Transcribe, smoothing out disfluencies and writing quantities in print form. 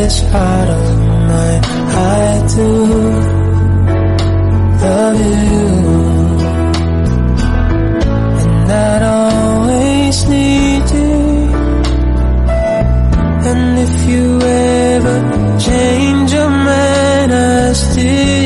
deepest part of my heart to love you. And I'd always need you. And if you ever change your mind, I still